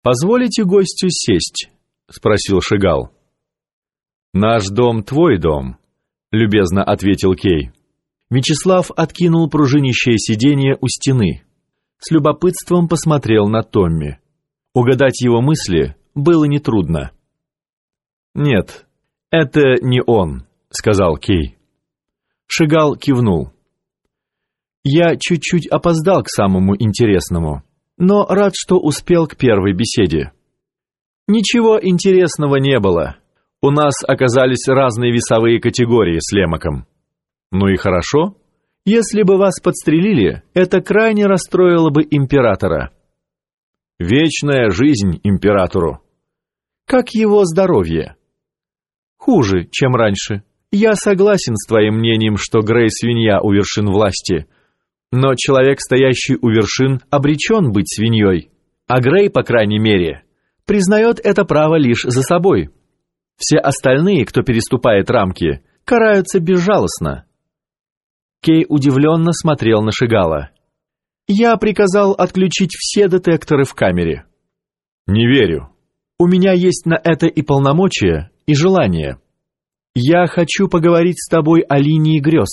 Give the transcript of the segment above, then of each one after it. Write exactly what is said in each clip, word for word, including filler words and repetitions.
«Позволите гостю сесть?» — спросил Шигал. «Наш дом — твой дом», — любезно ответил Кей. Вячеслав откинул пружинищее сиденье у стены. С любопытством посмотрел на Томми. Угадать его мысли было нетрудно. «Нет, это не он», — сказал Кей. Шигал кивнул. «Я чуть-чуть опоздал к самому интересному, но рад, что успел к первой беседе». «Ничего интересного не было. У нас оказались разные весовые категории с Лемаком». «Ну и хорошо. Если бы вас подстрелили, это крайне расстроило бы императора». «Вечная жизнь императору». «Как его здоровье?» «Хуже, чем раньше. Я согласен с твоим мнением, что Грей свинья у вершин власти. Но человек, стоящий у вершин, обречен быть свиньей. А Грей, по крайней мере, признает это право лишь за собой. Все остальные, кто переступает рамки, караются безжалостно». Кей удивленно смотрел на Шигала. «Я приказал отключить все детекторы в камере». «Не верю. У меня есть на это и полномочия, и желание. Я хочу поговорить с тобой о линии грез».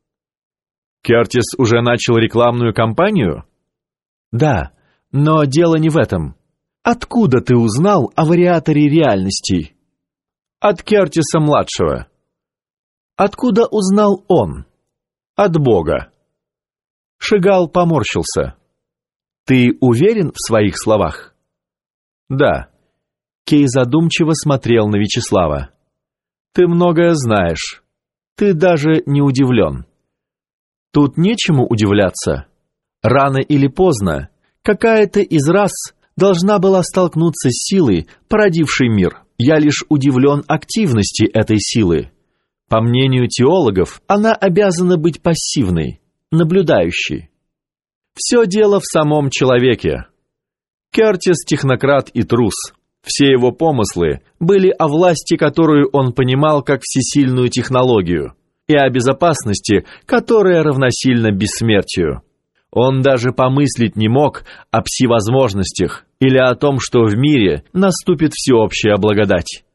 «Кертис уже начал рекламную кампанию?» «Да, но дело не в этом. Откуда ты узнал о вариаторе реальностей?» «От Кертиса-младшего». «Откуда узнал он?» «От Бога». Шигал поморщился. «Ты уверен в своих словах?» «Да». Кей задумчиво смотрел на Вячеслава. «Ты многое знаешь. Ты даже не удивлен». «Тут нечему удивляться. Рано или поздно какая-то из рас должна была столкнуться с силой, породившей мир. Я лишь удивлен активности этой силы. По мнению теологов, она обязана быть пассивной, наблюдающей. Все дело в самом человеке. Кертис — технократ и трус. Все его помыслы были о власти, которую он понимал как всесильную технологию, и о безопасности, которая равносильна бессмертию. Он даже помыслить не мог о пси-возможностях или о том, что в мире наступит всеобщая благодать.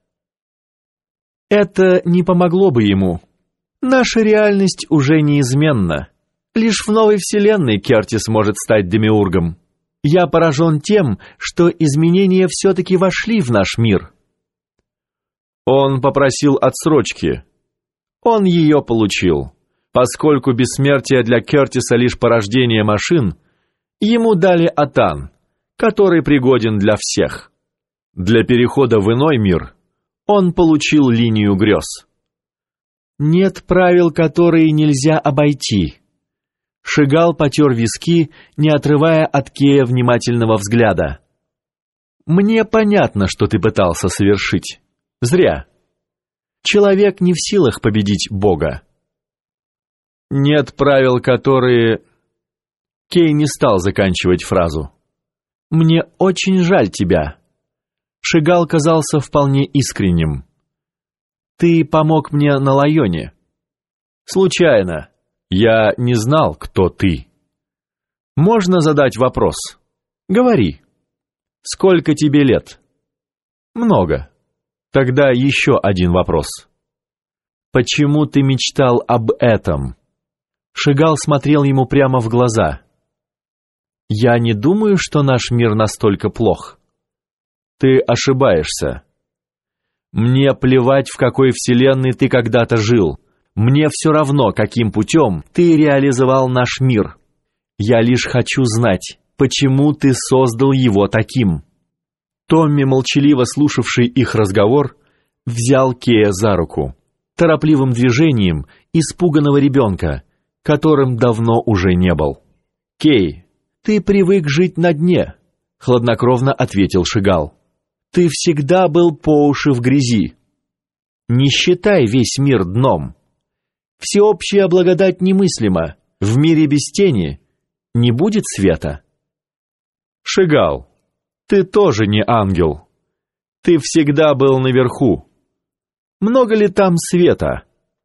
Это не помогло бы ему. Наша реальность уже неизменна. Лишь в новой вселенной Кертис может стать демиургом. Я поражен тем, что изменения все-таки вошли в наш мир». Он попросил отсрочки. Он ее получил. Поскольку бессмертие для Кертиса лишь порождение машин, ему дали Атан, который пригоден для всех. Для перехода в иной мир он получил линию грез. Нет правил, которые нельзя обойти. Шигал потер виски, не отрывая от Кея внимательного взгляда. «Мне понятно, что ты пытался совершить. Зря. Человек не в силах победить Бога». «Нет правил, которые...» Кей не стал заканчивать фразу. «Мне очень жаль тебя». Шигал казался вполне искренним. «Ты помог мне на Лайоне». «Случайно. Я не знал, кто ты». «Можно задать вопрос?» «Говори». «Сколько тебе лет?» «Много». «Тогда еще один вопрос». «Почему ты мечтал об этом?» Шигал смотрел ему прямо в глаза. «Я не думаю, что наш мир настолько плох». «Ты ошибаешься. Мне плевать, в какой вселенной ты когда-то жил. Мне все равно, каким путем ты реализовал наш мир. Я лишь хочу знать, почему ты создал его таким». Томми, молчаливо слушавший их разговор, взял Кея за руку, торопливым движением испуганного ребенка, которым давно уже не был. «Кей, ты привык жить на дне», — хладнокровно ответил Шигал. «Ты всегда был по уши в грязи. Не считай весь мир дном. Всеобщая благодать немыслима. В мире без тени не будет света». «Шигал, ты тоже не ангел. Ты всегда был наверху. Много ли там света?»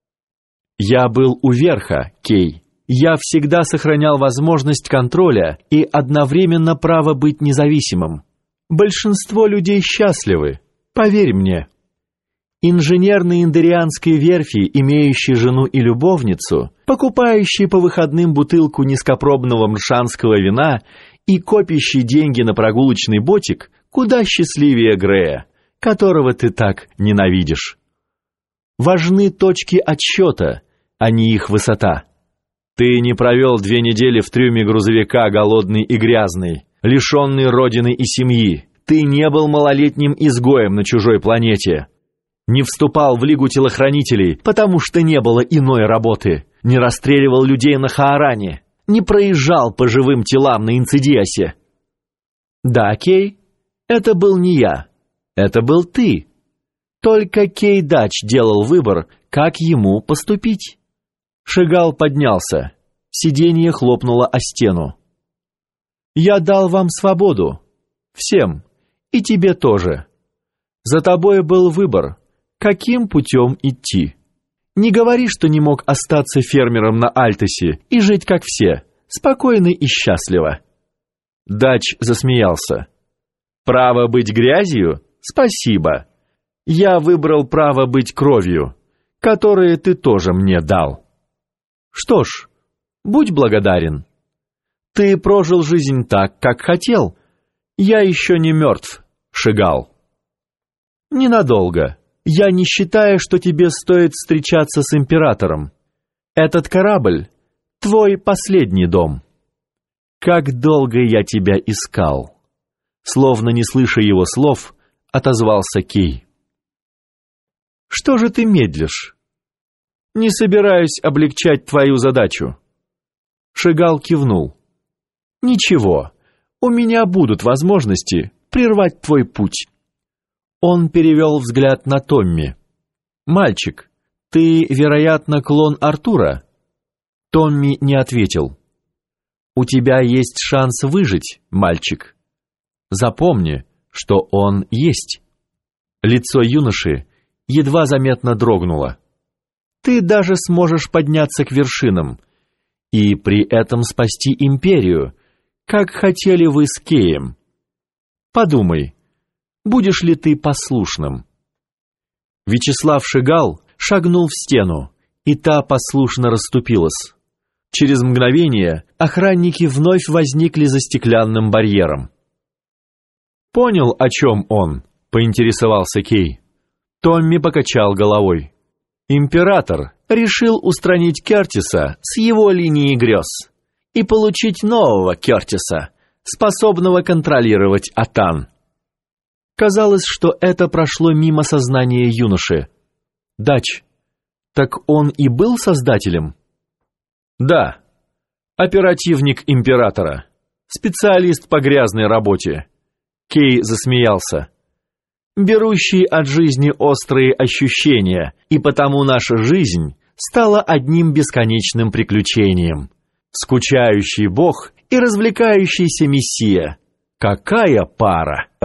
«Я был у верха, Кей. Я всегда сохранял возможность контроля и одновременно право быть независимым. Большинство людей счастливы, поверь мне. Инженер на Индерианской верфи, имеющий жену и любовницу, покупающий по выходным бутылку низкопробного мршанского вина и копящий деньги на прогулочный ботик, куда счастливее Грея, которого ты так ненавидишь. Важны точки отсчета, а не их высота. Ты не провел две недели в трюме грузовика, голодный и грязный, лишенный родины и семьи. Ты не был малолетним изгоем на чужой планете. Не вступал в Лигу телохранителей, потому что не было иной работы. Не расстреливал людей на Хааране. Не проезжал по живым телам на Инцидиасе. Да, Кей, это был не я. Это был ты. Только Кей Дач делал выбор, как ему поступить. Шигал поднялся. Сиденье хлопнуло о стену. Я дал вам свободу. Всем. И тебе тоже. За тобой был выбор. Каким путем идти? Не говори, что не мог остаться фермером на Альтосе и жить как все, спокойно и счастливо. Дач засмеялся. Право быть грязью? Спасибо. Я выбрал право быть кровью, которое ты тоже мне дал. Что ж, будь благодарен. Ты прожил жизнь так, как хотел. Я еще не мертв, Шигал. Ненадолго. Я не считаю, что тебе стоит встречаться с императором. Этот корабль — твой последний дом. Как долго я тебя искал. Словно не слыша его слов, отозвался Кей. Что же ты медлишь? Не собираюсь облегчать твою задачу. Шигал кивнул. Ничего, у меня будут возможности прервать твой путь. Он перевел взгляд на Томми. «Мальчик, ты, вероятно, клон Артура?» Томми не ответил. «У тебя есть шанс выжить, мальчик. Запомни, что он есть». Лицо юноши едва заметно дрогнуло. «Ты даже сможешь подняться к вершинам и при этом спасти империю, как хотели вы с Кеем. Подумай, будешь ли ты послушным?» Вячеслав Шигал шагнул в стену, и та послушно расступилась. Через мгновение охранники вновь возникли за стеклянным барьером. «Понял, о чем он?» — поинтересовался Кей. Томми покачал головой. «Император решил устранить Кертиса с его линии грез и получить нового Кертиса, способного контролировать Атан». Казалось, что это прошло мимо сознания юноши. «Дач, так он и был создателем?» «Да, оперативник императора, специалист по грязной работе». Кей засмеялся. «Берущий от жизни острые ощущения, и потому наша жизнь стала одним бесконечным приключением. Скучающий бог и развлекающийся мессия. Какая пара!»